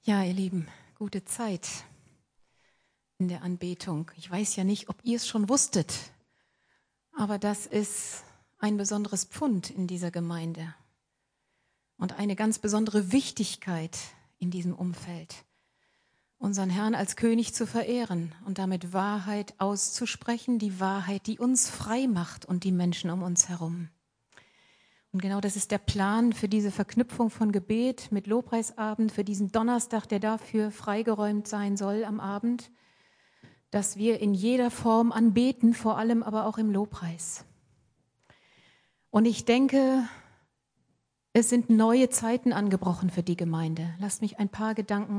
Ja, ihr Lieben, gute Zeit in der Anbetung. Ich weiß ja nicht, ob ihr es schon wusstet, aber das ist ein besonderes Pfund in dieser Gemeinde und eine ganz besondere Wichtigkeit in diesem Umfeld, unseren Herrn als König zu verehren und damit Wahrheit auszusprechen, die Wahrheit, die uns frei macht und die Menschen um uns herum. Und genau das ist der Plan für diese Verknüpfung von Gebet mit Lobpreisabend, für diesen Donnerstag, der dafür freigeräumt sein soll am Abend, dass wir in jeder Form anbeten, vor allem aber auch im Lobpreis. Und ich denke, es sind neue Zeiten angebrochen für die Gemeinde. Lasst mich ein paar Gedanken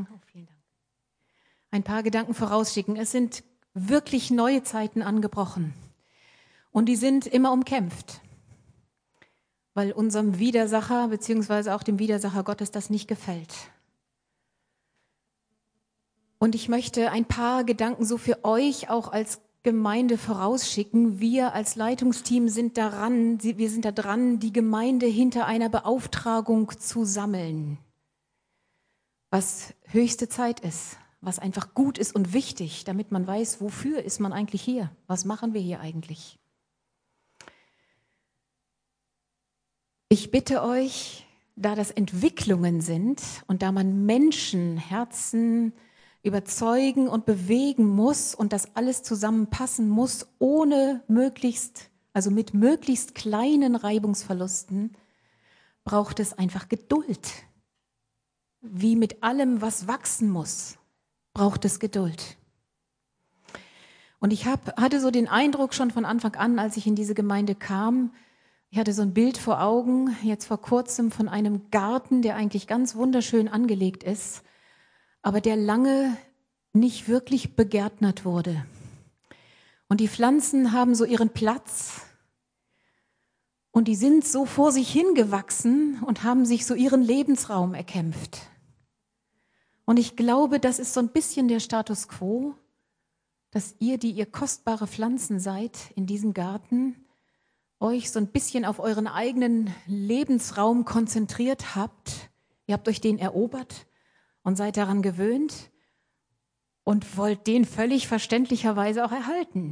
vorausschicken. Es sind wirklich neue Zeiten angebrochen. Und die sind immer umkämpft, weil unserem Widersacher beziehungsweise auch dem Widersacher Gottes das nicht gefällt. Und ich möchte ein paar Gedanken so für euch auch als Gemeinde vorausschicken. Wir als Leitungsteam sind dran, die Gemeinde hinter einer Beauftragung zu sammeln, was höchste Zeit ist, was einfach gut ist und wichtig, damit man weiß, wofür ist man eigentlich hier, was machen wir hier eigentlich. Ich bitte euch, da das Entwicklungen sind und da man Menschen, Herzen überzeugen und bewegen muss und das alles zusammenpassen muss, mit möglichst kleinen Reibungsverlusten, braucht es einfach Geduld. Wie mit allem, was wachsen muss, braucht es Geduld. Und ich hatte so den Eindruck schon von Anfang an, als ich in diese Gemeinde kam, ich hatte so ein Bild vor Augen, jetzt vor kurzem von einem Garten, der eigentlich ganz wunderschön angelegt ist, aber der lange nicht wirklich begärtnert wurde. Und die Pflanzen haben so ihren Platz und die sind so vor sich hingewachsen und haben sich so ihren Lebensraum erkämpft. Und ich glaube, das ist so ein bisschen der Status quo, dass ihr, die ihr kostbare Pflanzen seid in diesem Garten, euch so ein bisschen auf euren eigenen Lebensraum konzentriert habt. Ihr habt euch den erobert und seid daran gewöhnt und wollt den völlig verständlicherweise auch erhalten.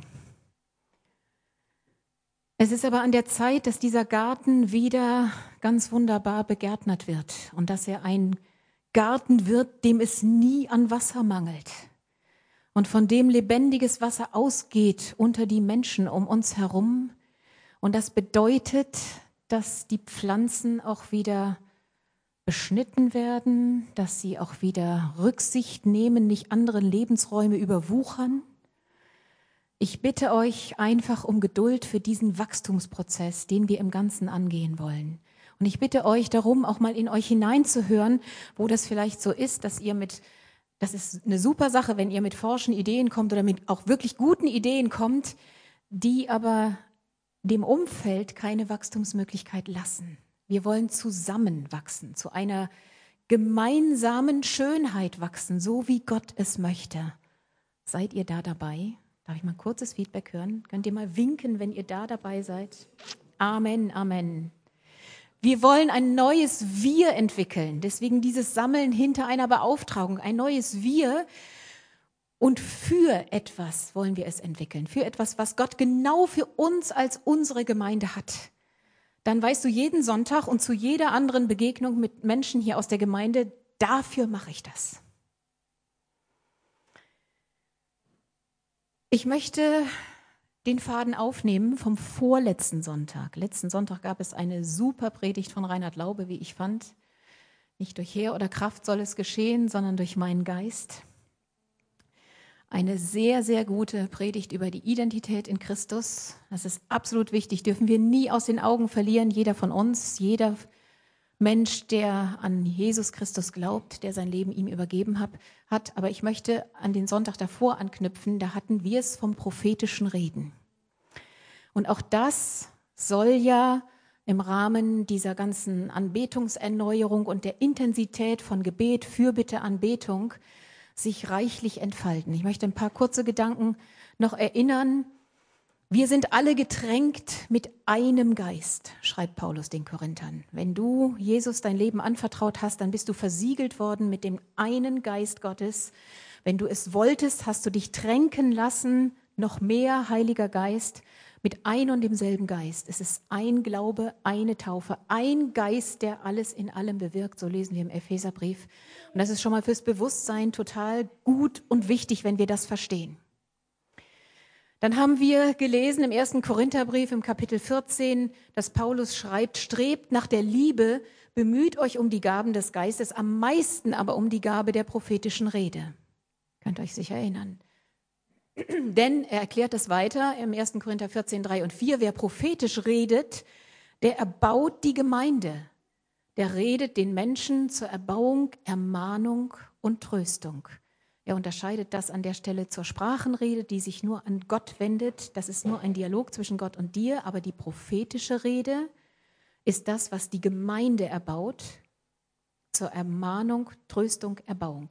Es ist aber an der Zeit, dass dieser Garten wieder ganz wunderbar begärtnert wird und dass er ein Garten wird, dem es nie an Wasser mangelt und von dem lebendiges Wasser ausgeht unter die Menschen um uns herum. Und das bedeutet, dass die Pflanzen auch wieder beschnitten werden, dass sie auch wieder Rücksicht nehmen, nicht andere Lebensräume überwuchern. Ich bitte euch einfach um Geduld für diesen Wachstumsprozess, den wir im Ganzen angehen wollen. Und ich bitte euch darum, auch mal in euch hineinzuhören, wo das vielleicht so ist, das ist eine super Sache, wenn ihr mit forschen Ideen kommt oder mit auch wirklich guten Ideen kommt, die aber dem Umfeld keine Wachstumsmöglichkeit lassen. Wir wollen zusammen wachsen, zu einer gemeinsamen Schönheit wachsen, so wie Gott es möchte. Seid ihr da dabei? Darf ich mal ein kurzes Feedback hören? Könnt ihr mal winken, wenn ihr da dabei seid? Amen, Amen. Wir wollen ein neues Wir entwickeln, deswegen dieses Sammeln hinter einer Beauftragung, ein neues Wir. Und für etwas wollen wir es entwickeln, für etwas, was Gott genau für uns als unsere Gemeinde hat. Dann weißt du jeden Sonntag und zu jeder anderen Begegnung mit Menschen hier aus der Gemeinde, dafür mache ich das. Ich möchte den Faden aufnehmen vom vorletzten Sonntag. Letzten Sonntag gab es eine super Predigt von Reinhard Laube, wie ich fand. Nicht durch Heer oder Kraft soll es geschehen, sondern durch meinen Geist. Eine sehr, sehr gute Predigt über die Identität in Christus. Das ist absolut wichtig, dürfen wir nie aus den Augen verlieren. Jeder von uns, jeder Mensch, der an Jesus Christus glaubt, der sein Leben ihm übergeben hat. Aber ich möchte an den Sonntag davor anknüpfen, da hatten wir es vom prophetischen Reden. Und auch das soll ja im Rahmen dieser ganzen Anbetungserneuerung und der Intensität von Gebet, Fürbitte, Anbetung sich reichlich entfalten. Ich möchte ein paar kurze Gedanken noch erinnern. Wir sind alle getränkt mit einem Geist, schreibt Paulus den Korinthern. Wenn du Jesus dein Leben anvertraut hast, dann bist du versiegelt worden mit dem einen Geist Gottes. Wenn du es wolltest, hast du dich tränken lassen, noch mehr Heiliger Geist, mit ein und demselben Geist. Es ist ein Glaube, eine Taufe, ein Geist, der alles in allem bewirkt. So lesen wir im Epheserbrief. Und das ist schon mal fürs Bewusstsein total gut und wichtig, wenn wir das verstehen. Dann haben wir gelesen im 1. Korintherbrief im Kapitel 14, dass Paulus schreibt, strebt nach der Liebe, bemüht euch um die Gaben des Geistes, am meisten aber um die Gabe der prophetischen Rede. Könnt ihr euch sicher erinnern. Denn er erklärt es weiter im 1. Korinther 14, 3 und 4, wer prophetisch redet, der erbaut die Gemeinde. Der redet den Menschen zur Erbauung, Ermahnung und Tröstung. Er unterscheidet das an der Stelle zur Sprachenrede, die sich nur an Gott wendet. Das ist nur ein Dialog zwischen Gott und dir, aber die prophetische Rede ist das, was die Gemeinde erbaut, zur Ermahnung, Tröstung, Erbauung.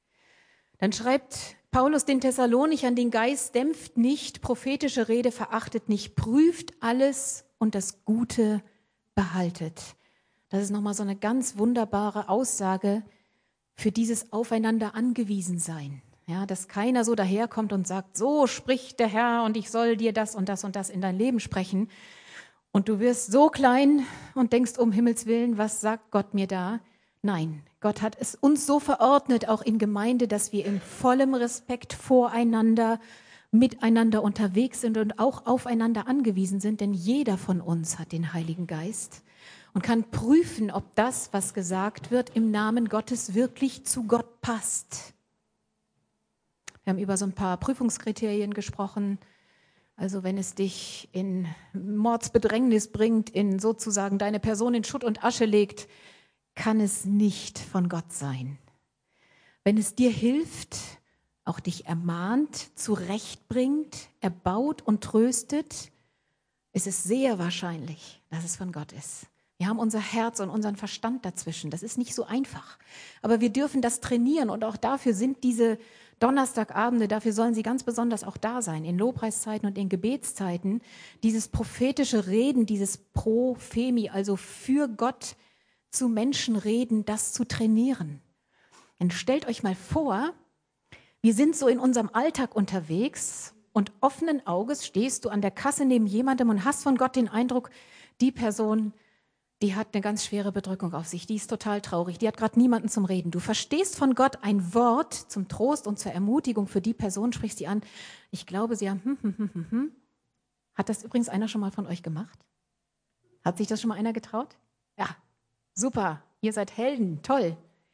Dann schreibt Paulus den Thessalonichern, den Geist dämpft nicht, prophetische Rede verachtet nicht, prüft alles und das Gute behaltet. Das ist nochmal so eine ganz wunderbare Aussage für dieses Aufeinander angewiesen sein. Ja, dass keiner so daherkommt und sagt, so spricht der Herr und ich soll dir das und das und das in dein Leben sprechen. Und du wirst so klein und denkst, um Himmels Willen, was sagt Gott mir da? Nein, Gott hat es uns so verordnet, auch in Gemeinde, dass wir in vollem Respekt voreinander, miteinander unterwegs sind und auch aufeinander angewiesen sind, denn jeder von uns hat den Heiligen Geist und kann prüfen, ob das, was gesagt wird, im Namen Gottes wirklich zu Gott passt. Wir haben über so ein paar Prüfungskriterien gesprochen. Also wenn es dich in Mordsbedrängnis bringt, in sozusagen deine Person in Schutt und Asche legt, kann es nicht von Gott sein. Wenn es dir hilft, auch dich ermahnt, zurechtbringt, erbaut und tröstet, ist es sehr wahrscheinlich, dass es von Gott ist. Wir haben unser Herz und unseren Verstand dazwischen. Das ist nicht so einfach. Aber wir dürfen das trainieren und auch dafür sind diese Donnerstagabende, dafür sollen sie ganz besonders auch da sein, in Lobpreiszeiten und in Gebetszeiten. Dieses prophetische Reden, dieses Prophemi, also für Gott zu Menschen reden, das zu trainieren. Und stellt euch mal vor, wir sind so in unserem Alltag unterwegs und offenen Auges stehst du an der Kasse neben jemandem und hast von Gott den Eindruck, die Person, die hat eine ganz schwere Bedrückung auf sich, die ist total traurig, die hat gerade niemanden zum Reden. Du verstehst von Gott ein Wort zum Trost und zur Ermutigung für die Person, sprichst sie an. Ich glaube, sie haben Hat das übrigens einer schon mal von euch gemacht? Hat sich das schon mal einer getraut? Ja, super, ihr seid Helden, toll.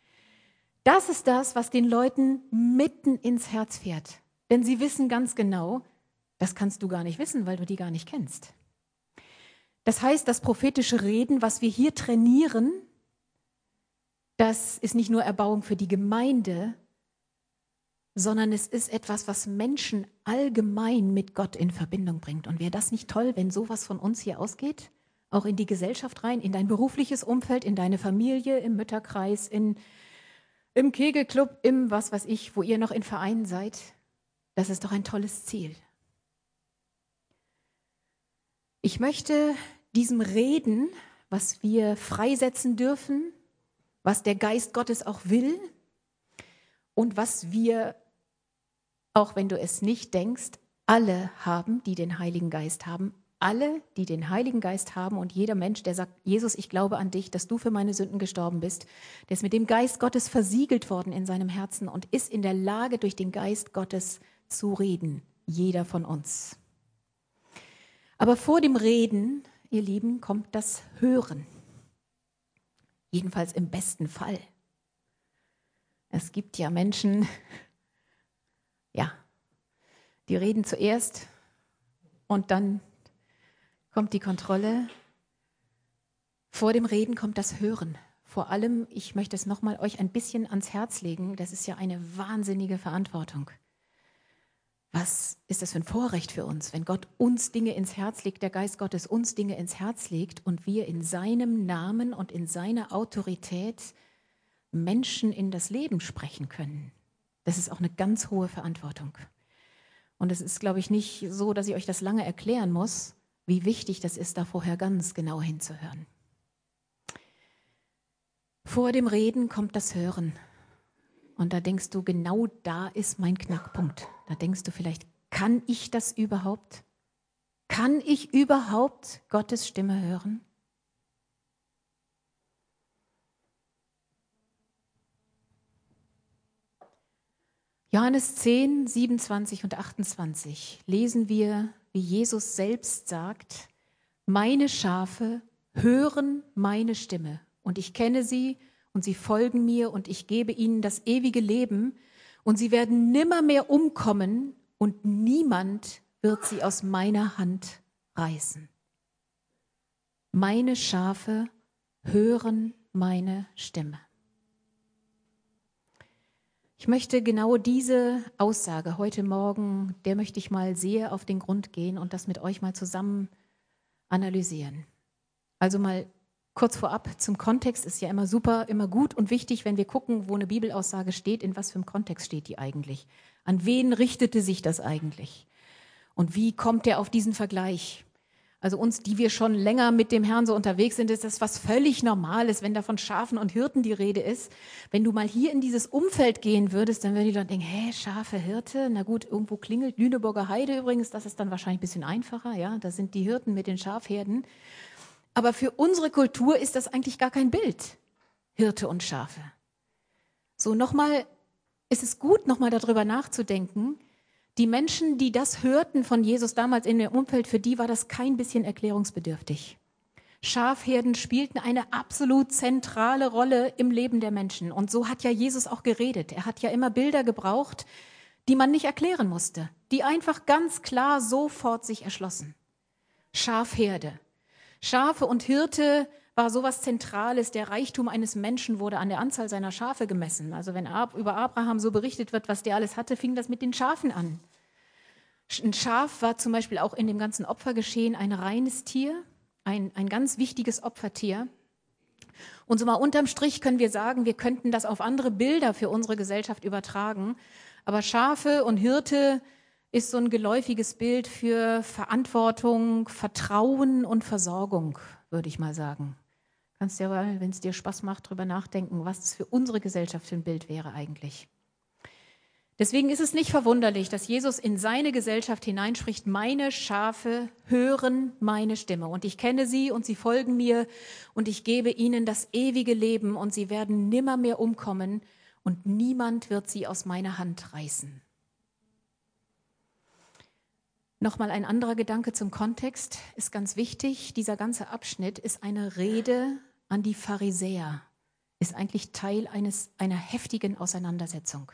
Das ist das, was den Leuten mitten ins Herz fährt. Denn sie wissen ganz genau, das kannst du gar nicht wissen, weil du die gar nicht kennst. Das heißt, das prophetische Reden, was wir hier trainieren, das ist nicht nur Erbauung für die Gemeinde, sondern es ist etwas, was Menschen allgemein mit Gott in Verbindung bringt. Und wäre das nicht toll, wenn sowas von uns hier ausgeht? Auch in die Gesellschaft rein, in dein berufliches Umfeld, in deine Familie, im Mütterkreis, im Kegelclub, im was weiß ich, wo ihr noch in Vereinen seid. Das ist doch ein tolles Ziel. Ich möchte diesem Reden, was wir freisetzen dürfen, was der Geist Gottes auch will und was wir, auch wenn du es nicht denkst, alle haben, die den Heiligen Geist haben, alle, die den Heiligen Geist haben und jeder Mensch, der sagt, Jesus, ich glaube an dich, dass du für meine Sünden gestorben bist, der ist mit dem Geist Gottes versiegelt worden in seinem Herzen und ist in der Lage, durch den Geist Gottes zu reden. Jeder von uns. Aber vor dem Reden, ihr Lieben, kommt das Hören. Jedenfalls im besten Fall. Es gibt ja Menschen, die reden zuerst und dann kommt die Kontrolle. Vor dem Reden kommt das Hören. Vor allem, ich möchte es nochmal euch ein bisschen ans Herz legen, das ist ja eine wahnsinnige Verantwortung. Was ist das für ein Vorrecht für uns, wenn Gott uns Dinge ins Herz legt, der Geist Gottes uns Dinge ins Herz legt und wir in seinem Namen und in seiner Autorität Menschen in das Leben sprechen können. Das ist auch eine ganz hohe Verantwortung. Und es ist, glaube ich, nicht so, dass ich euch das lange erklären muss, wie wichtig das ist, da vorher ganz genau hinzuhören. Vor dem Reden kommt das Hören. Und da denkst du, genau da ist mein Knackpunkt. Da denkst du vielleicht, kann ich das überhaupt? Kann ich überhaupt Gottes Stimme hören? Johannes 10, 27 und 28 lesen wir, wie Jesus selbst sagt, meine Schafe hören meine Stimme und ich kenne sie und sie folgen mir und ich gebe ihnen das ewige Leben und sie werden nimmermehr umkommen und niemand wird sie aus meiner Hand reißen. Meine Schafe hören meine Stimme. Ich möchte genau diese Aussage heute Morgen, der möchte ich mal sehr auf den Grund gehen und das mit euch mal zusammen analysieren. Also mal kurz vorab zum Kontext ist ja immer super, immer gut und wichtig, wenn wir gucken, wo eine Bibelaussage steht, in was für einem Kontext steht die eigentlich. An wen richtete sich das eigentlich? Und wie kommt der auf diesen Vergleich? Also uns, die wir schon länger mit dem Herrn so unterwegs sind, ist das was völlig Normales, wenn da von Schafen und Hirten die Rede ist. Wenn du mal hier in dieses Umfeld gehen würdest, dann würden die Leute denken, Schafe, Hirte, na gut, irgendwo klingelt Lüneburger Heide übrigens, das ist dann wahrscheinlich ein bisschen einfacher, ja, das sind die Hirten mit den Schafherden. Aber für unsere Kultur ist das eigentlich gar kein Bild, Hirte und Schafe. So nochmal, ist es gut, nochmal darüber nachzudenken. Die Menschen, die das hörten von Jesus damals in dem Umfeld, für die war das kein bisschen erklärungsbedürftig. Schafherden spielten eine absolut zentrale Rolle im Leben der Menschen. Und so hat ja Jesus auch geredet. Er hat ja immer Bilder gebraucht, die man nicht erklären musste, die einfach ganz klar sofort sich erschlossen. Schafherde. Schafe und Hirte war sowas Zentrales. Der Reichtum eines Menschen wurde an der Anzahl seiner Schafe gemessen. Also wenn über Abraham so berichtet wird, was der alles hatte, fing das mit den Schafen an. Ein Schaf war zum Beispiel auch in dem ganzen Opfergeschehen ein reines Tier, ein ganz wichtiges Opfertier. Und so mal unterm Strich können wir sagen, wir könnten das auf andere Bilder für unsere Gesellschaft übertragen. Aber Schafe und Hirte ist so ein geläufiges Bild für Verantwortung, Vertrauen und Versorgung, würde ich mal sagen. Kannst ja mal, wenn es dir Spaß macht, drüber nachdenken, was es für unsere Gesellschaft für ein Bild wäre eigentlich. Deswegen ist es nicht verwunderlich, dass Jesus in seine Gesellschaft hineinspricht, meine Schafe hören meine Stimme und ich kenne sie und sie folgen mir und ich gebe ihnen das ewige Leben und sie werden nimmermehr umkommen und niemand wird sie aus meiner Hand reißen. Nochmal ein anderer Gedanke zum Kontext ist ganz wichtig. Dieser ganze Abschnitt ist eine Rede an die Pharisäer, ist eigentlich Teil einer heftigen Auseinandersetzung.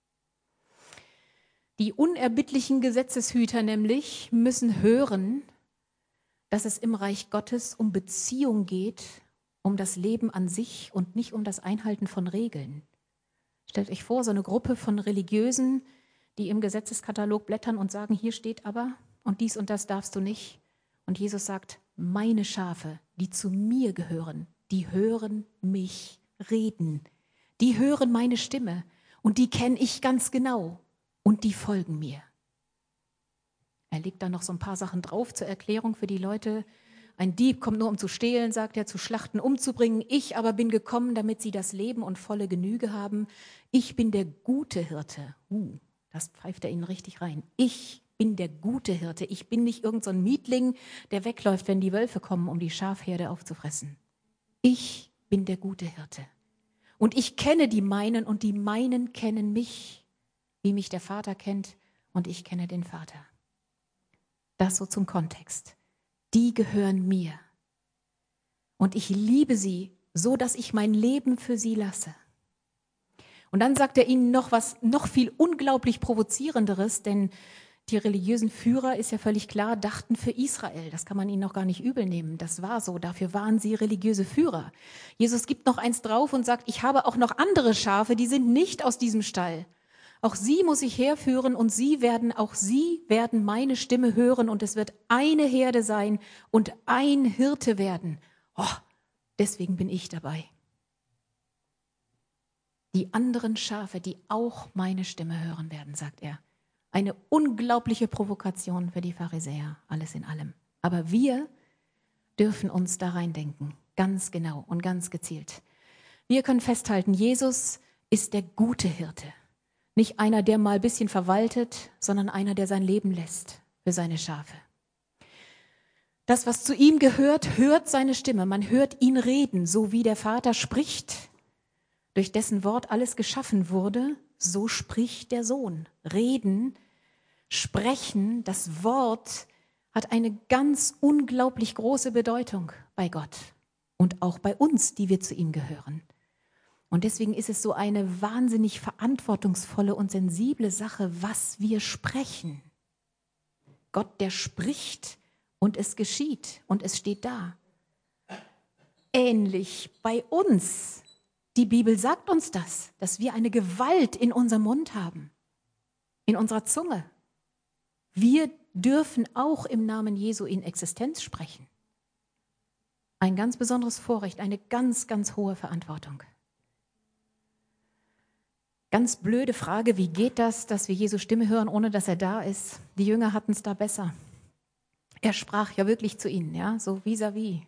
Die unerbittlichen Gesetzeshüter nämlich müssen hören, dass es im Reich Gottes um Beziehung geht, um das Leben an sich und nicht um das Einhalten von Regeln. Stellt euch vor, so eine Gruppe von Religiösen, die im Gesetzeskatalog blättern und sagen, hier steht aber und dies und das darfst du nicht. Und Jesus sagt, meine Schafe, die zu mir gehören, die hören mich reden. Die hören meine Stimme und die kenne ich ganz genau und die folgen mir. Er legt da noch so ein paar Sachen drauf zur Erklärung für die Leute. Ein Dieb kommt nur, um zu stehlen, sagt er, zu schlachten, umzubringen. Ich aber bin gekommen, damit sie das Leben und volle Genüge haben. Ich bin der gute Hirte. Das pfeift er ihnen richtig rein. Ich bin der gute Hirte. Ich bin nicht irgend so ein Mietling, der wegläuft, wenn die Wölfe kommen, um die Schafherde aufzufressen. Ich bin der gute Hirte. Und ich kenne die meinen und die meinen kennen mich, wie mich der Vater kennt und ich kenne den Vater. Das so zum Kontext. Die gehören mir. Und ich liebe sie, so dass ich mein Leben für sie lasse. Und dann sagt er ihnen noch was noch viel unglaublich Provozierenderes, denn die religiösen Führer, ist ja völlig klar, dachten für Israel. Das kann man ihnen noch gar nicht übel nehmen. Das war so, dafür waren sie religiöse Führer. Jesus gibt noch eins drauf und sagt, ich habe auch noch andere Schafe, die sind nicht aus diesem Stall. Auch sie muss ich herführen und auch sie werden meine Stimme hören und es wird eine Herde sein und ein Hirte werden. Deswegen bin ich dabei. Die anderen Schafe, die auch meine Stimme hören werden, sagt er. Eine unglaubliche Provokation für die Pharisäer, alles in allem. Aber wir dürfen uns da reindenken, ganz genau und ganz gezielt. Wir können festhalten, Jesus ist der gute Hirte. Nicht einer, der mal ein bisschen verwaltet, sondern einer, der sein Leben lässt für seine Schafe. Das, was zu ihm gehört, hört seine Stimme. Man hört ihn reden, so wie der Vater spricht, durch dessen Wort alles geschaffen wurde, so spricht der Sohn. Reden, sprechen, das Wort hat eine ganz unglaublich große Bedeutung bei Gott und auch bei uns, die wir zu ihm gehören. Und deswegen ist es so eine wahnsinnig verantwortungsvolle und sensible Sache, was wir sprechen. Gott, der spricht und es geschieht und es steht da. Ähnlich bei uns. Die Bibel sagt uns das, dass wir eine Gewalt in unserem Mund haben, in unserer Zunge. Wir dürfen auch im Namen Jesu in Existenz sprechen. Ein ganz besonderes Vorrecht, eine ganz, ganz hohe Verantwortung. Ganz blöde Frage, wie geht das, dass wir Jesu Stimme hören, ohne dass er da ist? Die Jünger hatten es da besser. Er sprach ja wirklich zu ihnen, ja, so vis-à-vis.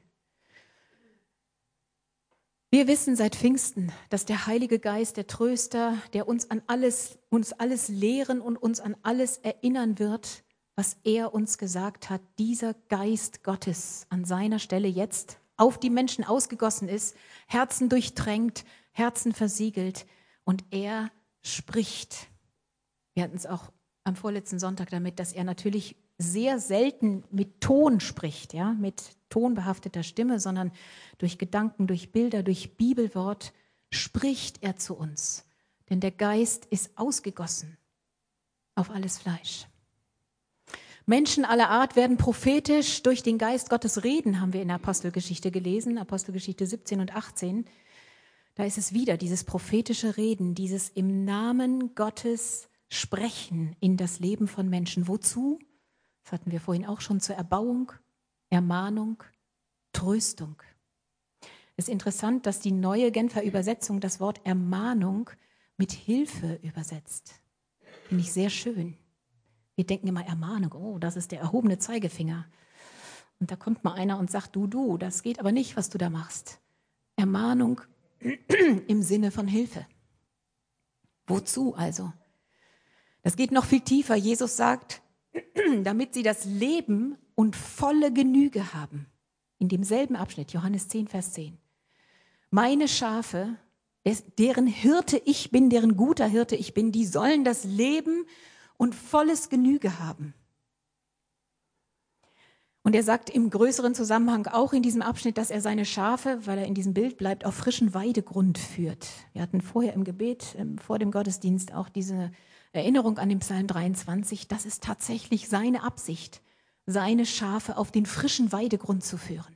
Wir wissen seit Pfingsten, dass der Heilige Geist, der Tröster, der uns alles lehren und uns an alles erinnern wird, was er uns gesagt hat, dieser Geist Gottes an seiner Stelle jetzt auf die Menschen ausgegossen ist, Herzen durchtränkt, Herzen versiegelt und er spricht. Wir hatten es auch am vorletzten Sonntag damit, dass er natürlich sehr selten mit Ton spricht, ja, mit tonbehafteter Stimme, sondern durch Gedanken, durch Bilder, durch Bibelwort spricht er zu uns. Denn der Geist ist ausgegossen auf alles Fleisch. Menschen aller Art werden prophetisch durch den Geist Gottes reden, haben wir in der Apostelgeschichte gelesen, Apostelgeschichte 17 und 18. Da ist es wieder, dieses prophetische Reden, dieses im Namen Gottes Sprechen in das Leben von Menschen. Wozu? Das hatten wir vorhin auch schon, zur Erbauung, Ermahnung, Tröstung. Es ist interessant, dass die neue Genfer Übersetzung das Wort Ermahnung mit Hilfe übersetzt. Finde ich sehr schön. Wir denken immer Ermahnung, oh, das ist der erhobene Zeigefinger. Und da kommt mal einer und sagt, du, das geht aber nicht, was du da machst. Ermahnung im Sinne von Hilfe. Wozu also? Das geht noch viel tiefer. Jesus sagt, damit sie das Leben und volle Genüge haben. In demselben Abschnitt, Johannes 10, Vers 10. Meine Schafe, deren Hirte ich bin, deren guter Hirte ich bin, die sollen das Leben und volles Genüge haben. Und er sagt im größeren Zusammenhang auch in diesem Abschnitt, dass er seine Schafe, weil er in diesem Bild bleibt, auf frischen Weidegrund führt. Wir hatten vorher im Gebet, vor dem Gottesdienst auch diese Erinnerung an den Psalm 23. Das ist tatsächlich seine Absicht, seine Schafe auf den frischen Weidegrund zu führen.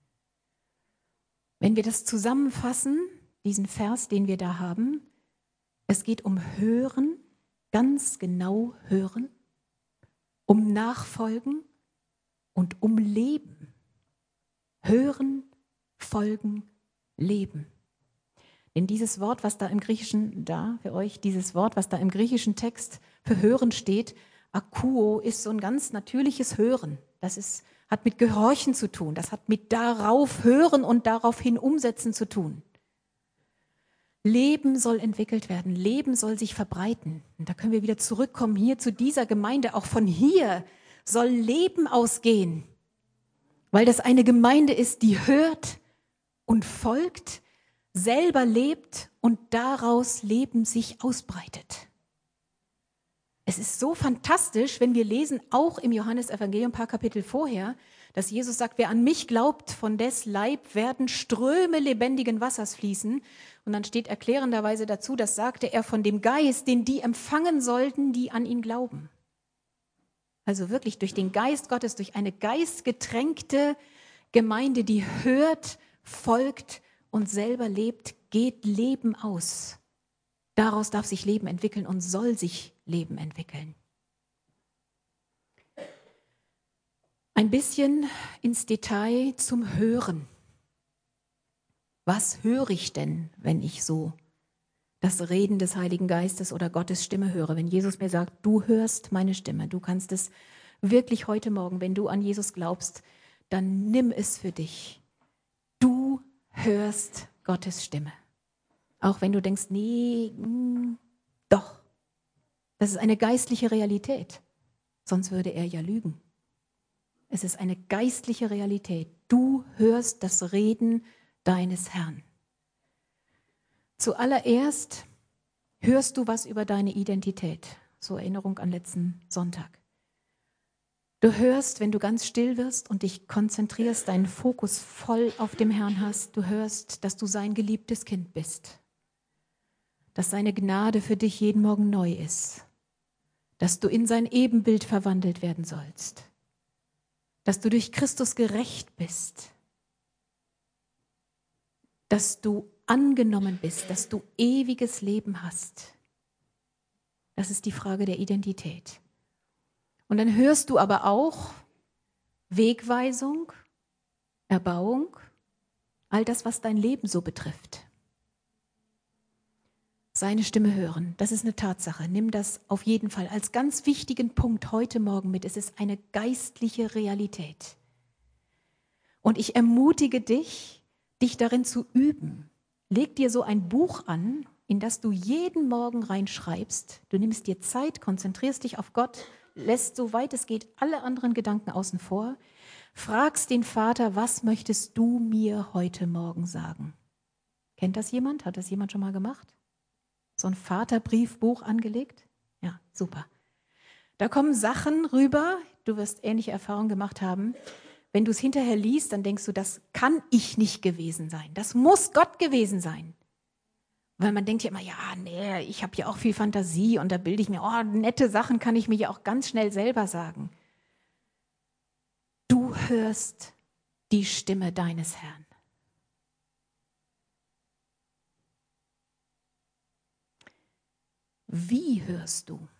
Wenn wir das zusammenfassen, diesen Vers, den wir da haben, es geht um Hören, ganz genau hören, um Nachfolgen und um Leben. Hören, folgen, leben. Denn dieses Wort, was da im Griechischen, dieses Wort, was da im griechischen Text für Hören steht, Akuo, ist so ein ganz natürliches Hören. Hat mit Gehorchen zu tun. Das hat mit darauf hören und daraufhin umsetzen zu tun. Leben soll entwickelt werden. Leben soll sich verbreiten. Und da können wir wieder zurückkommen hier zu dieser Gemeinde. Auch von hier soll Leben ausgehen. Weil das eine Gemeinde ist, die hört und folgt, selber lebt und daraus Leben sich ausbreitet. Es ist so fantastisch, wenn wir lesen, auch im Johannesevangelium, ein paar Kapitel vorher, dass Jesus sagt, wer an mich glaubt, von des Leib werden Ströme lebendigen Wassers fließen. Und dann steht erklärenderweise dazu, das sagte er von dem Geist, den die empfangen sollten, die an ihn glauben. Also wirklich durch den Geist Gottes, durch eine geistgetränkte Gemeinde, die hört, folgt und selber lebt, geht Leben aus. Daraus darf sich Leben entwickeln und soll sich Leben entwickeln. Ein bisschen ins Detail zum Hören. Was höre ich denn, wenn ich so das Reden des Heiligen Geistes oder Gottes Stimme höre. Wenn Jesus mir sagt, du hörst meine Stimme, du kannst es wirklich heute Morgen, wenn du an Jesus glaubst, dann nimm es für dich. Du hörst Gottes Stimme. Auch wenn du denkst, nee, doch. Das ist eine geistliche Realität. Sonst würde er ja lügen. Es ist eine geistliche Realität. Du hörst das Reden deines Herrn. Zuallererst hörst du was über deine Identität. So Erinnerung an letzten Sonntag. Du hörst, wenn du ganz still wirst und dich konzentrierst, deinen Fokus voll auf dem Herrn hast, du hörst, dass du sein geliebtes Kind bist. Dass seine Gnade für dich jeden Morgen neu ist. Dass du in sein Ebenbild verwandelt werden sollst. Dass du durch Christus gerecht bist. Dass du angenommen bist, dass du ewiges Leben hast. Das ist die Frage der Identität. Und dann hörst du aber auch Wegweisung, Erbauung, all das, was dein Leben so betrifft. Seine Stimme hören, das ist eine Tatsache. Nimm das auf jeden Fall als ganz wichtigen Punkt heute Morgen mit. Es ist eine geistliche Realität. Und ich ermutige dich, dich darin zu üben. Leg dir so ein Buch an, in das du jeden Morgen reinschreibst. Du nimmst dir Zeit, konzentrierst dich auf Gott, lässt, soweit es geht, alle anderen Gedanken außen vor, fragst den Vater, was möchtest du mir heute Morgen sagen? Kennt das jemand? Hat das jemand schon mal gemacht? So ein Vaterbriefbuch angelegt? Ja, super. Da kommen Sachen rüber, du wirst ähnliche Erfahrungen gemacht haben. Wenn du es hinterher liest, dann denkst du, das kann ich nicht gewesen sein. Das muss Gott gewesen sein. Weil man denkt ja immer, ja, nee, ich habe ja auch viel Fantasie und da bilde ich mir, oh, nette Sachen kann ich mir ja auch ganz schnell selber sagen. Du hörst die Stimme deines Herrn. Wie hörst du?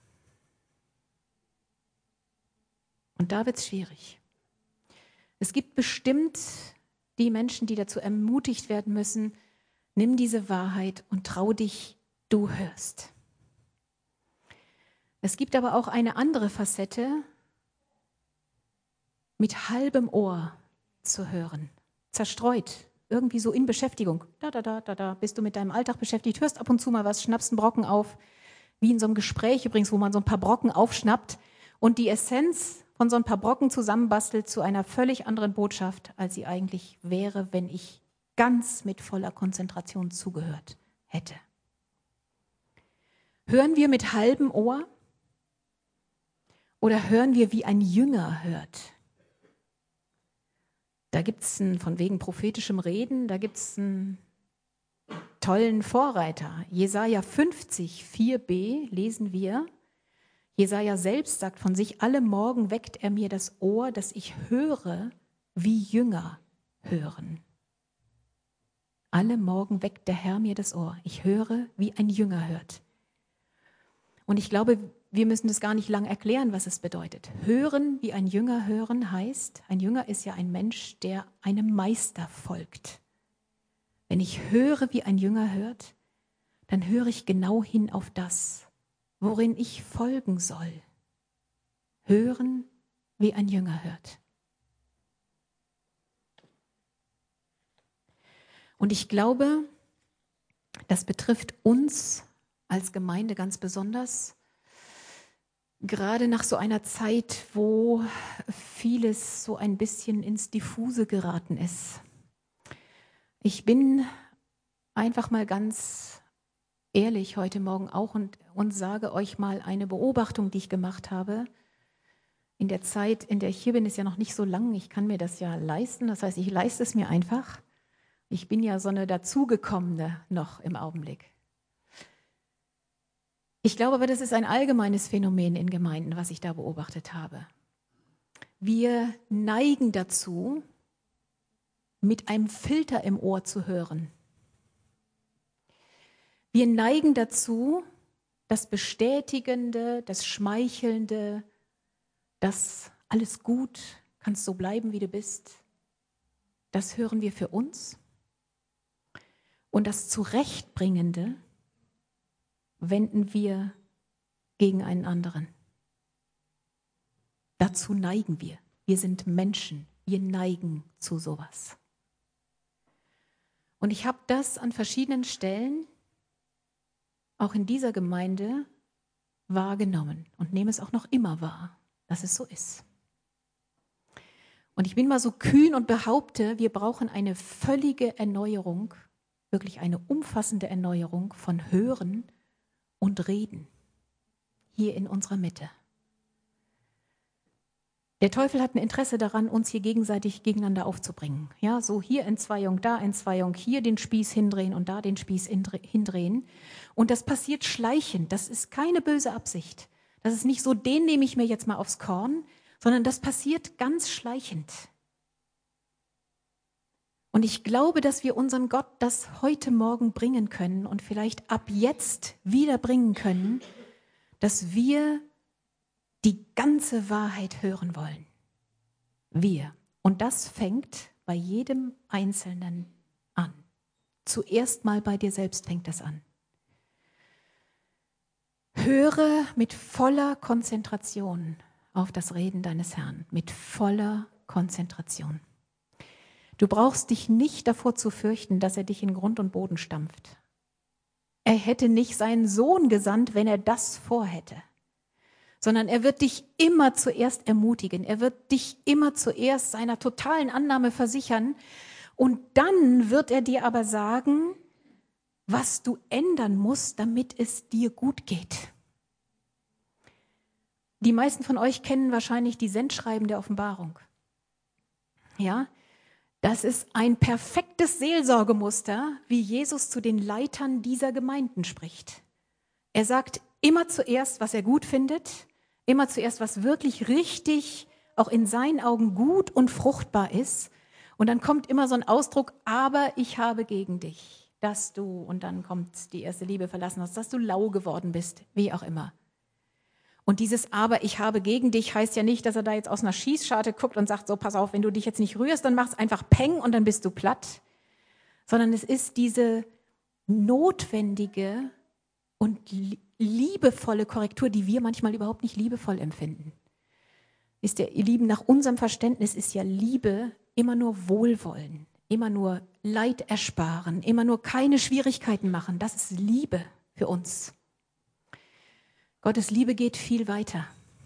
Und da wird es schwierig. Es gibt bestimmt die Menschen, die dazu ermutigt werden müssen, nimm diese Wahrheit und trau dich, du hörst. Es gibt aber auch eine andere Facette, mit halbem Ohr zu hören, zerstreut, irgendwie so in Beschäftigung. Da, bist du mit deinem Alltag beschäftigt, hörst ab und zu mal was, schnappst einen Brocken auf, wie in so einem Gespräch übrigens, wo man so ein paar Brocken aufschnappt und die Essenz von so ein paar Brocken zusammenbastelt zu einer völlig anderen Botschaft, als sie eigentlich wäre, wenn ich ganz mit voller Konzentration zugehört hätte. Hören wir mit halbem Ohr oder hören wir, wie ein Jünger hört? Da gibt es von wegen prophetischem Reden, da gibt es einen tollen Vorreiter. Jesaja 50, 4b lesen wir. Jesaja selbst sagt von sich, alle Morgen weckt er mir das Ohr, dass ich höre, wie Jünger hören. Alle Morgen weckt der Herr mir das Ohr. Ich höre, wie ein Jünger hört. Und ich glaube, wir müssen das gar nicht lang erklären, was es bedeutet. Hören, wie ein Jünger hören, heißt, ein Jünger ist ja ein Mensch, der einem Meister folgt. Wenn ich höre, wie ein Jünger hört, dann höre ich genau hin auf das, worin ich folgen soll. Hören, wie ein Jünger hört. Und ich glaube, das betrifft uns als Gemeinde ganz besonders, gerade nach so einer Zeit, wo vieles so ein bisschen ins Diffuse geraten ist. Ich bin einfach mal ganz ehrlich heute Morgen auch und sage euch mal eine Beobachtung, die ich gemacht habe. In der Zeit, in der ich hier bin, ist ja noch nicht so lang. Ich kann mir das ja leisten. Das heißt, ich leiste es mir einfach. Ich bin ja so eine Dazugekommene noch im Augenblick. Ich glaube aber, das ist ein allgemeines Phänomen in Gemeinden, was ich da beobachtet habe. Wir neigen dazu, mit einem Filter im Ohr zu hören. Wir neigen dazu, das Bestätigende, das Schmeichelnde, das alles gut, kannst so bleiben, wie du bist, das hören wir für uns. Und das Zurechtbringende, wenden wir gegen einen anderen. Dazu neigen wir. Wir sind Menschen. Wir neigen zu sowas. Und ich habe das an verschiedenen Stellen, auch in dieser Gemeinde, wahrgenommen und nehme es auch noch immer wahr, dass es so ist. Und ich bin mal so kühn und behaupte, wir brauchen eine völlige Erneuerung, wirklich eine umfassende Erneuerung von Hören und Reden hier in unserer Mitte. Der Teufel hat ein Interesse daran, uns hier gegenseitig gegeneinander aufzubringen. Ja, so hier Entzweiung, da Entzweiung, hier den Spieß hindrehen und da den Spieß hindrehen. Und das passiert schleichend. Das ist keine böse Absicht. Das ist nicht so, den nehme ich mir jetzt mal aufs Korn, sondern das passiert ganz schleichend. Und ich glaube, dass wir unseren Gott das heute Morgen bringen können und vielleicht ab jetzt wieder bringen können, dass wir die ganze Wahrheit hören wollen. Wir. Und das fängt bei jedem Einzelnen an. Zuerst mal bei dir selbst fängt das an. Höre mit voller Konzentration auf das Reden deines Herrn. Mit voller Konzentration. Du brauchst dich nicht davor zu fürchten, dass er dich in Grund und Boden stampft. Er hätte nicht seinen Sohn gesandt, wenn er das vorhätte. Sondern er wird dich immer zuerst ermutigen. Er wird dich immer zuerst seiner totalen Annahme versichern. Und dann wird er dir aber sagen, was du ändern musst, damit es dir gut geht. Die meisten von euch kennen wahrscheinlich die Sendschreiben der Offenbarung. Ja, das ist ein perfektes Seelsorgemuster, wie Jesus zu den Leitern dieser Gemeinden spricht. Er sagt immer zuerst, was er gut findet, immer zuerst, was wirklich richtig, auch in seinen Augen gut und fruchtbar ist. Und dann kommt immer so ein Ausdruck, aber ich habe gegen dich, dass du, und dann kommt die erste Liebe verlassen hast, dass du lau geworden bist, wie auch immer. Und dieses aber ich habe gegen dich heißt ja nicht, dass er da jetzt aus einer Schießscharte guckt und sagt, so pass auf, wenn du dich jetzt nicht rührst, dann mach's einfach Peng und dann bist du platt. Sondern es ist diese notwendige und liebevolle Korrektur, die wir manchmal überhaupt nicht liebevoll empfinden. Ist ja, ihr Lieben, nach unserem Verständnis ist ja Liebe immer nur Wohlwollen, immer nur Leid ersparen, immer nur keine Schwierigkeiten machen. Das ist Liebe für uns. Gottes Liebe geht viel weiter.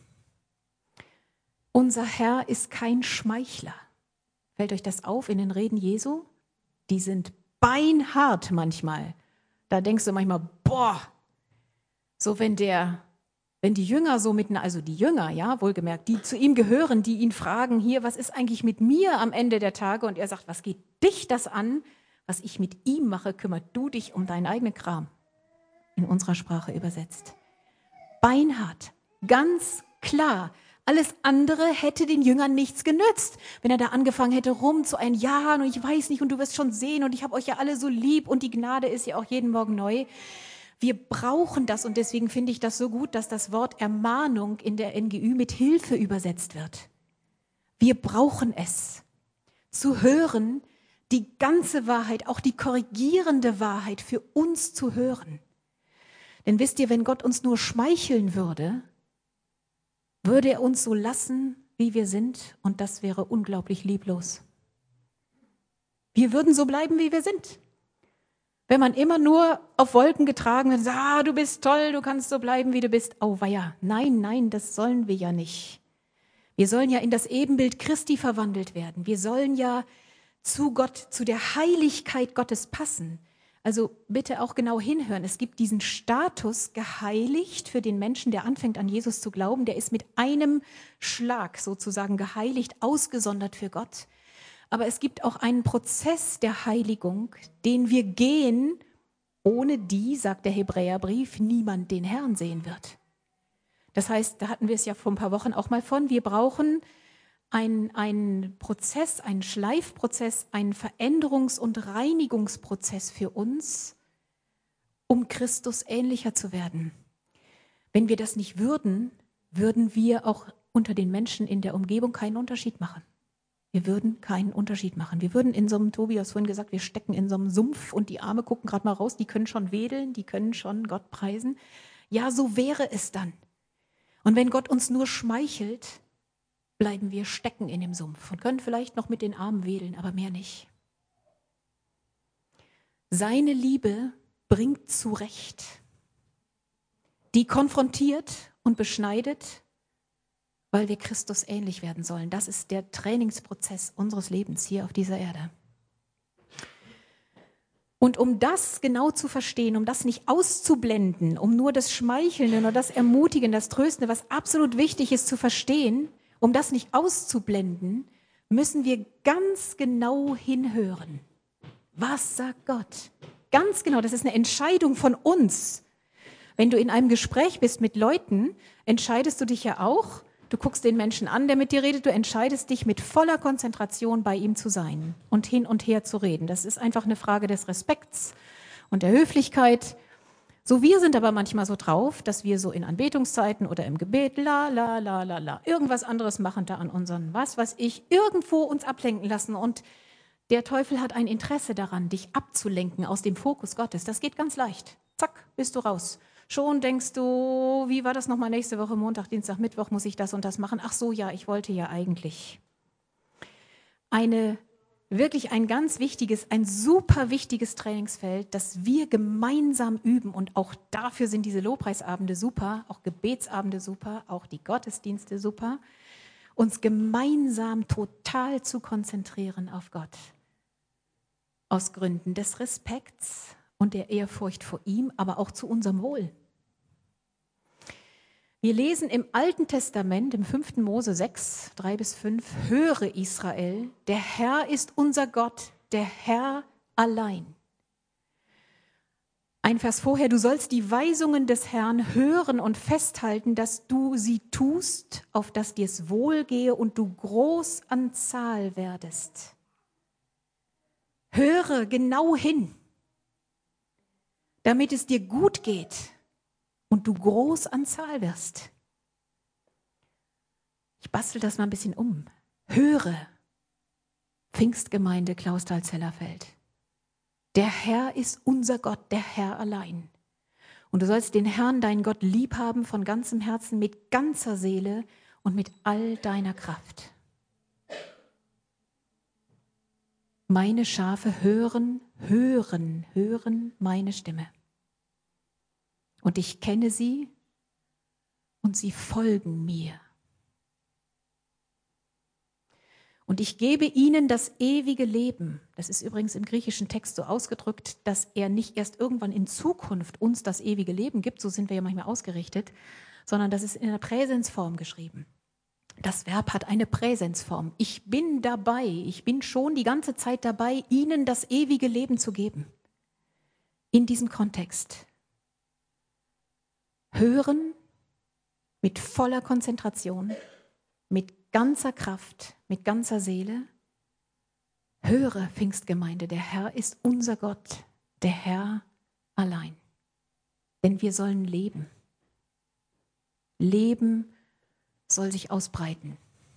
Unser Herr ist kein Schmeichler. Fällt euch das auf in den Reden Jesu? Die sind beinhart manchmal. Da denkst du manchmal, boah, so wenn die Jünger so also die Jünger, ja, wohlgemerkt, die zu ihm gehören, die ihn fragen, hier, was ist eigentlich mit mir am Ende der Tage? Und er sagt, was geht dich das an? Was ich mit ihm mache, kümmert du dich um deinen eigenen Kram. In unserer Sprache übersetzt. Beinhart, ganz klar. Alles andere hätte den Jüngern nichts genützt. Wenn er da angefangen hätte rumzueiern, ja, und ich weiß nicht, und du wirst schon sehen, und ich habe euch ja alle so lieb, und die Gnade ist ja auch jeden Morgen neu. Wir brauchen das, und deswegen finde ich das so gut, dass das Wort Ermahnung in der NGÜ mit Hilfe übersetzt wird. Wir brauchen es, zu hören, die ganze Wahrheit, auch die korrigierende Wahrheit für uns zu hören. Denn wisst ihr, wenn Gott uns nur schmeicheln würde, würde er uns so lassen, wie wir sind, und das wäre unglaublich lieblos. Wir würden so bleiben, wie wir sind. Wenn man immer nur auf Wolken getragen wird, sagt, du bist toll, du kannst so bleiben, wie du bist. Auweia, nein, das sollen wir ja nicht. Wir sollen ja in das Ebenbild Christi verwandelt werden. Wir sollen ja zu Gott, zu der Heiligkeit Gottes passen. Also bitte auch genau hinhören. Es gibt diesen Status geheiligt für den Menschen, der anfängt an Jesus zu glauben. Der ist mit einem Schlag sozusagen geheiligt, ausgesondert für Gott. Aber es gibt auch einen Prozess der Heiligung, den wir gehen, ohne die, sagt der Hebräerbrief, niemand den Herrn sehen wird. Das heißt, da hatten wir es ja vor ein paar Wochen auch mal von, wir brauchen einen Prozess, einen Schleifprozess, einen Veränderungs- und Reinigungsprozess für uns, um Christus ähnlicher zu werden. Wenn wir das nicht würden, würden wir auch unter den Menschen in der Umgebung keinen Unterschied machen. Wir würden keinen Unterschied machen. Wir würden in so einem, Tobi hat vorhin gesagt, wir stecken in so einem Sumpf und die Arme gucken gerade mal raus, die können schon wedeln, die können schon Gott preisen. Ja, so wäre es dann. Und wenn Gott uns nur schmeichelt, bleiben wir stecken in dem Sumpf und können vielleicht noch mit den Armen wedeln, aber mehr nicht. Seine Liebe bringt zurecht, die konfrontiert und beschneidet, weil wir Christus ähnlich werden sollen. Das ist der Trainingsprozess unseres Lebens hier auf dieser Erde. Und um das genau zu verstehen, um das nicht auszublenden, um nur das Schmeichelnde oder das Ermutigende, das Tröstende, was absolut wichtig ist zu verstehen, um das nicht auszublenden, müssen wir ganz genau hinhören. Was sagt Gott? Ganz genau, das ist eine Entscheidung von uns. Wenn du in einem Gespräch bist mit Leuten, entscheidest du dich ja auch, du guckst den Menschen an, der mit dir redet, du entscheidest dich mit voller Konzentration bei ihm zu sein und hin und her zu reden. Das ist einfach eine Frage des Respekts und der Höflichkeit. So, wir sind aber manchmal so drauf, dass wir so in Anbetungszeiten oder im Gebet irgendwas anderes machen da an unseren, irgendwo uns ablenken lassen. Und der Teufel hat ein Interesse daran, dich abzulenken aus dem Fokus Gottes. Das geht ganz leicht. Zack, bist du raus. Schon denkst du, wie war das nochmal nächste Woche, Montag, Dienstag, Mittwoch, muss ich das und das machen? Ach so, ja, ich wollte ja eigentlich. Wirklich ein ganz wichtiges, ein super wichtiges Trainingsfeld, das wir gemeinsam üben. Und auch dafür sind diese Lobpreisabende super, auch Gebetsabende super, auch die Gottesdienste super. Uns gemeinsam total zu konzentrieren auf Gott. Aus Gründen des Respekts und der Ehrfurcht vor ihm, aber auch zu unserem Wohl. Wir lesen im Alten Testament, im 5. Mose 6, 3-5, höre Israel, der Herr ist unser Gott, der Herr allein. Ein Vers vorher, du sollst die Weisungen des Herrn hören und festhalten, dass du sie tust, auf dass dir's wohlgehe und du groß an Zahl werdest. Höre genau hin, damit es dir gut geht und du groß an Zahl wirst. Ich bastel das mal ein bisschen um. Höre, Pfingstgemeinde Clausthal-Zellerfeld. Der Herr ist unser Gott, der Herr allein. Und du sollst den Herrn, deinen Gott, lieb haben von ganzem Herzen, mit ganzer Seele und mit all deiner Kraft. Meine Schafe hören meine Stimme. Und ich kenne sie und sie folgen mir. Und ich gebe ihnen das ewige Leben. Das ist übrigens im griechischen Text so ausgedrückt, dass er nicht erst irgendwann in Zukunft uns das ewige Leben gibt, so sind wir ja manchmal ausgerichtet, sondern das ist in einer Präsensform geschrieben. Das Verb hat eine Präsensform. Ich bin dabei, ich bin schon die ganze Zeit dabei, ihnen das ewige Leben zu geben. In diesem Kontext. Hören mit voller Konzentration, mit ganzer Kraft, mit ganzer Seele. Höre, Pfingstgemeinde, der Herr ist unser Gott, der Herr allein. Denn wir sollen leben. Leben soll sich ausbreiten.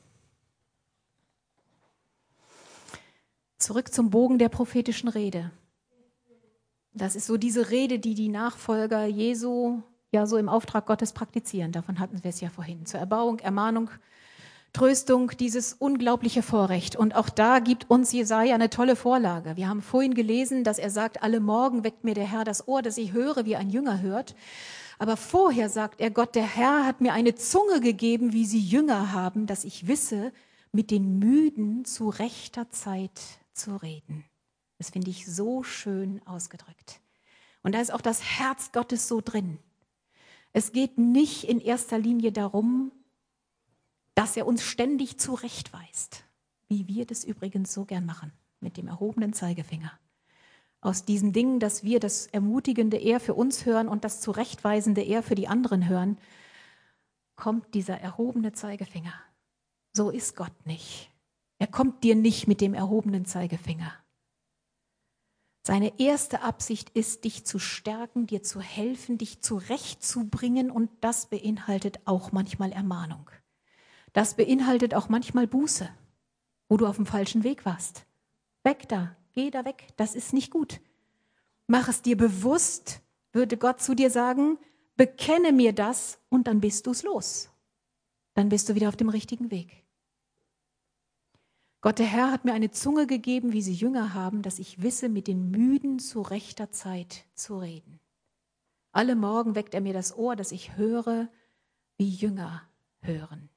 Zurück zum Bogen der prophetischen Rede. Das ist so diese Rede, die die Nachfolger Jesu ja so im Auftrag Gottes praktizieren. Davon hatten wir es ja vorhin. Zur Erbauung, Ermahnung, Tröstung, dieses unglaubliche Vorrecht. Und auch da gibt uns Jesaja eine tolle Vorlage. Wir haben vorhin gelesen, dass er sagt, alle Morgen weckt mir der Herr das Ohr, dass ich höre, wie ein Jünger hört. Aber vorher sagt er, Gott, der Herr hat mir eine Zunge gegeben, wie sie Jünger haben, dass ich wisse, mit den Müden zu rechter Zeit zu reden. Das finde ich so schön ausgedrückt. Und da ist auch das Herz Gottes so drin. Es geht nicht in erster Linie darum, dass er uns ständig zurechtweist, wie wir das übrigens so gern machen, mit dem erhobenen Zeigefinger. Aus diesen Dingen, dass wir das Ermutigende eher für uns hören und das Zurechtweisende eher für die anderen hören, kommt dieser erhobene Zeigefinger. So ist Gott nicht. Er kommt dir nicht mit dem erhobenen Zeigefinger. Seine erste Absicht ist, dich zu stärken, dir zu helfen, dich zurechtzubringen, und das beinhaltet auch manchmal Ermahnung. Das beinhaltet auch manchmal Buße. wo du auf dem falschen Weg warst. Weg da, geh da weg, das ist nicht gut. Mach es dir bewusst, würde Gott zu dir sagen, bekenne mir das und dann bist du es los. Dann bist du wieder auf dem richtigen Weg. Gott, der Herr, hat mir eine Zunge gegeben, wie sie Jünger haben, dass ich wisse, mit den Müden zu rechter Zeit zu reden. Alle Morgen weckt er mir das Ohr, dass ich höre, wie Jünger hören.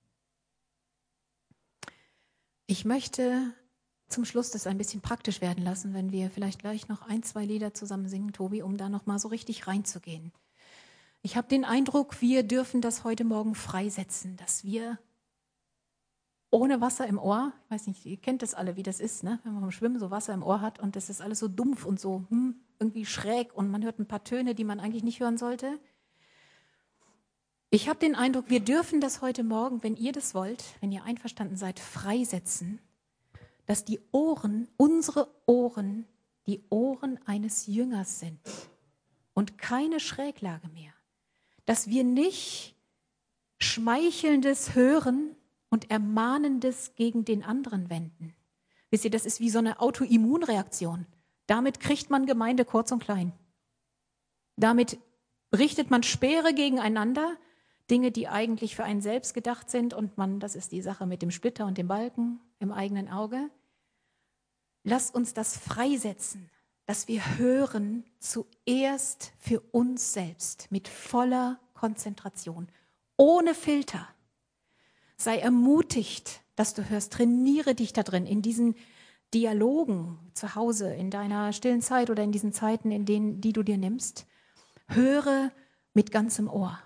Ich möchte zum Schluss das ein bisschen praktisch werden lassen, wenn wir vielleicht gleich noch 1, 2 Lieder zusammen singen, Tobi, um da noch mal so richtig reinzugehen. Ich habe den Eindruck, wir dürfen das heute Morgen freisetzen, dass wir ohne Wasser im Ohr, ich weiß nicht, ihr kennt das alle, wie das ist, ne? Wenn man beim Schwimmen so Wasser im Ohr hat und das ist alles so dumpf und so irgendwie schräg und man hört ein paar Töne, die man eigentlich nicht hören sollte. Ich habe den Eindruck, wir dürfen das heute Morgen, wenn ihr das wollt, wenn ihr einverstanden seid, freisetzen, dass die Ohren, unsere Ohren, die Ohren eines Jüngers sind und keine Schräglage mehr. Dass wir nicht Schmeichelndes hören und Ermahnendes gegen den anderen wenden. Wisst ihr, das ist wie so eine Autoimmunreaktion. Damit kriegt man Gemeinde kurz und klein. Damit richtet man Speere gegeneinander, Dinge, die eigentlich für einen selbst gedacht sind und das ist die Sache mit dem Splitter und dem Balken im eigenen Auge. Lasst uns das freisetzen, dass wir hören zuerst für uns selbst mit voller Konzentration, ohne Filter. Sei ermutigt, dass du hörst, trainiere dich da drin, in diesen Dialogen zu Hause, in deiner stillen Zeit oder in diesen Zeiten, in denen, die du dir nimmst. Höre mit ganzem Ohr.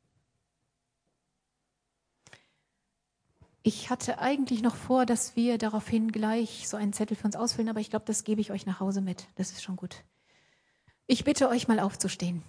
Ich hatte eigentlich noch vor, dass wir daraufhin gleich so einen Zettel für uns ausfüllen, aber ich glaube, das gebe ich euch nach Hause mit. Das ist schon gut. Ich bitte euch mal aufzustehen.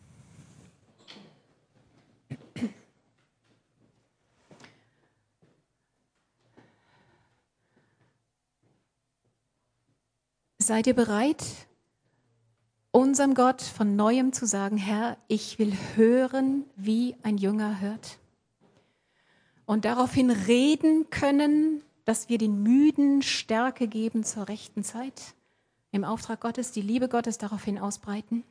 Seid ihr bereit, unserem Gott von Neuem zu sagen, Herr, ich will hören, wie ein Jünger hört? Und daraufhin reden können, dass wir den Müden Stärke geben zur rechten Zeit, im Auftrag Gottes, die Liebe Gottes daraufhin ausbreiten.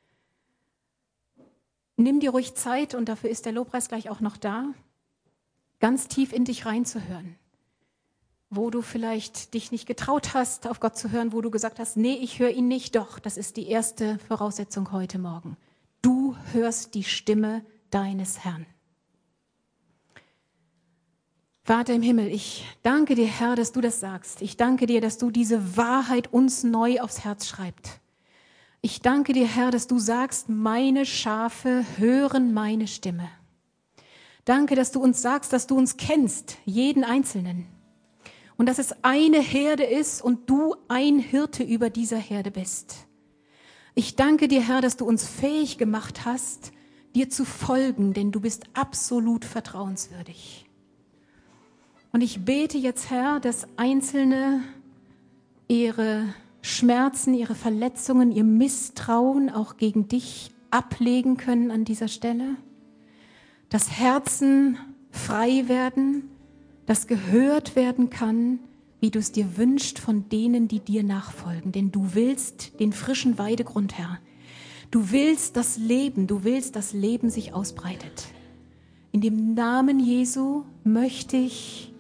Nimm dir ruhig Zeit, und dafür ist der Lobpreis gleich auch noch da, ganz tief in dich reinzuhören, wo du vielleicht dich nicht getraut hast, auf Gott zu hören, wo du gesagt hast, nee, ich höre ihn nicht. Doch, das ist die erste Voraussetzung heute Morgen. Du hörst die Stimme deines Herrn. Vater im Himmel, ich danke dir, Herr, dass du das sagst. Ich danke dir, dass du diese Wahrheit uns neu aufs Herz schreibst. Ich danke dir, Herr, dass du sagst, meine Schafe hören meine Stimme. Danke, dass du uns sagst, dass du uns kennst, jeden Einzelnen. Und dass es eine Herde ist und du ein Hirte über dieser Herde bist. Ich danke dir, Herr, dass du uns fähig gemacht hast, dir zu folgen, denn du bist absolut vertrauenswürdig. Und ich bete jetzt, Herr, dass Einzelne ihre Schmerzen, ihre Verletzungen, ihr Misstrauen auch gegen dich ablegen können an dieser Stelle. Dass Herzen frei werden, dass gehört werden kann, wie du es dir wünschst von denen, die dir nachfolgen. Denn du willst den frischen Weidegrund, Herr. Du willst das Leben, sich ausbreitet. In dem Namen Jesu möchte ich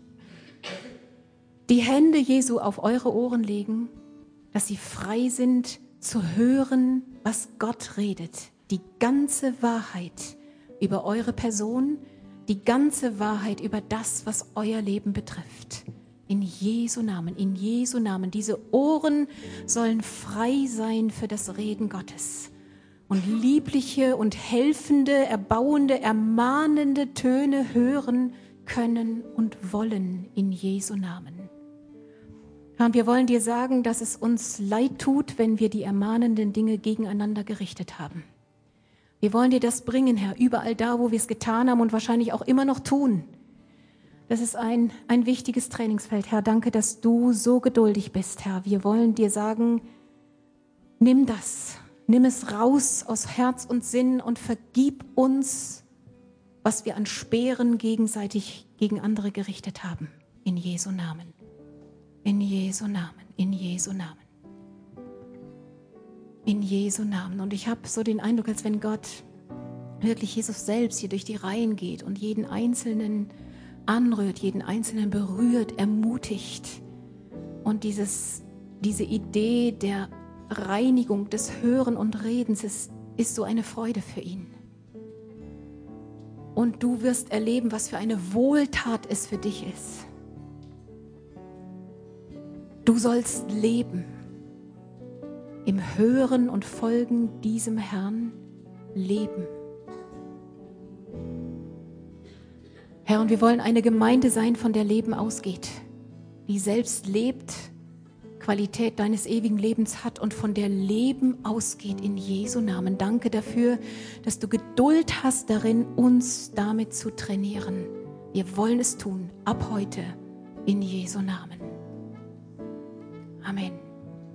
die Hände Jesu auf eure Ohren legen, dass sie frei sind zu hören, was Gott redet. Die ganze Wahrheit über eure Person, die ganze Wahrheit über das, was euer Leben betrifft. In Jesu Namen, in Jesu Namen. Diese Ohren sollen frei sein für das Reden Gottes. Und liebliche und helfende, erbauende, ermahnende Töne hören können und wollen in Jesu Namen. Herr, und wir wollen dir sagen, dass es uns leid tut, wenn wir die ermahnenden Dinge gegeneinander gerichtet haben. Wir wollen dir das bringen, Herr, überall da, wo wir es getan haben und wahrscheinlich auch immer noch tun. Das ist ein wichtiges Trainingsfeld, Herr. Danke, dass du so geduldig bist, Herr. Wir wollen dir sagen, nimm das, nimm es raus aus Herz und Sinn und vergib uns, was wir an Speeren gegenseitig gegen andere gerichtet haben. In Jesu Namen. In Jesu Namen. In Jesu Namen. In Jesu Namen. Und ich habe so den Eindruck, als wenn Gott wirklich Jesus selbst hier durch die Reihen geht und jeden Einzelnen anrührt, jeden Einzelnen berührt, ermutigt. Und diese Idee der Reinigung des Hören und Redens ist so eine Freude für ihn. Und du wirst erleben, was für eine Wohltat es für dich ist. Du sollst leben im Hören und Folgen diesem Herrn leben. Herr, und wir wollen eine Gemeinde sein, von der Leben ausgeht, die selbst lebt, Qualität deines ewigen Lebens hat und von der Leben ausgeht in Jesu Namen. Danke dafür, dass du Geduld hast darin, uns damit zu trainieren. Wir wollen es tun, ab heute, in Jesu Namen. Amen.